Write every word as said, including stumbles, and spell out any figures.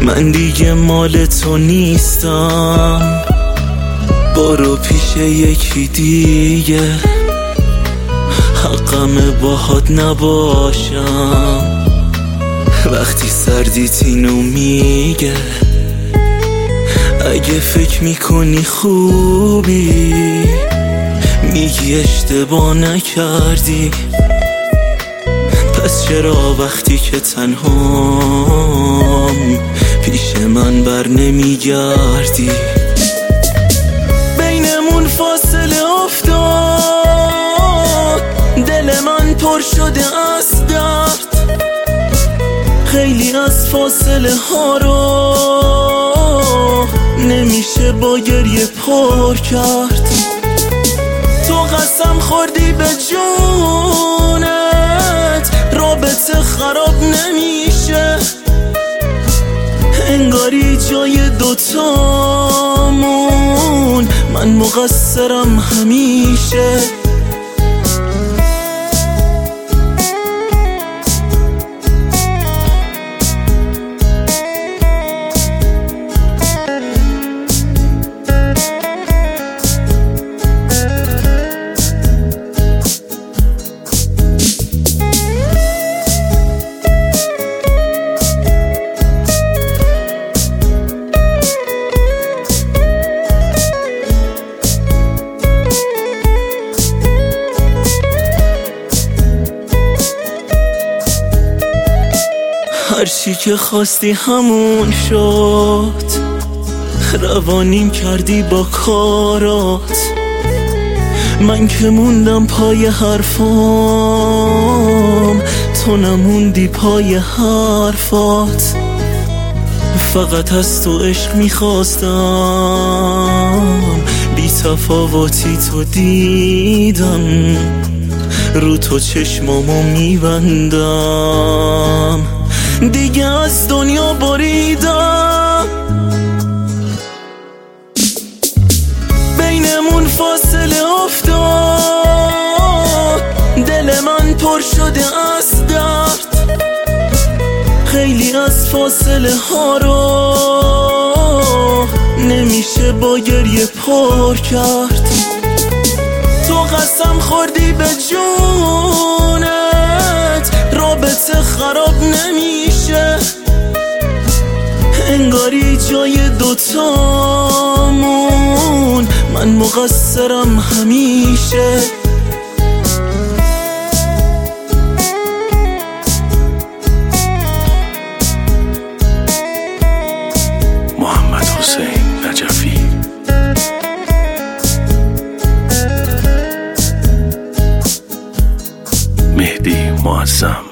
من دیگه مال تو نیستم، برو پیش یکی دیگه، حقم باهات نباشم. وقتی سردیت اینو میگه، اگه فکر میکنی خوبی میگی اشتباه نکردی، پس چرا وقتی که تنهام پیش من بر نمیگردی؟ بینمون فاصله افتاد، دل من پر شده از درد، خیلی از فاصله ها رو نمیشه با گریه پر کرد. تو قسم خوردی به جونت رابطه خراب نمیشه، انگاری جای دوتامون من مقصرم همیشه. هر چی که خواستی همون شد، روانیم کردی با کارات، من که موندم پای حرفام، تو نموندی پای حرفات. فقط از تو عشق میخواستم، بی تفاوتی تو دیدم، رو تو چشمامو میبندم، دیگه از دنیا بریدم. بینمون فاصله افتاد، دل من پر شده از درد، خیلی از فاصله ها رو نمیشه با گریه پر کرد. تو قسم خوردی به جونت رابطه خراب نمیشه، انگاری جای دوتامون من مقصرم همیشه. محمد حسین نجفی. مهدی معظم.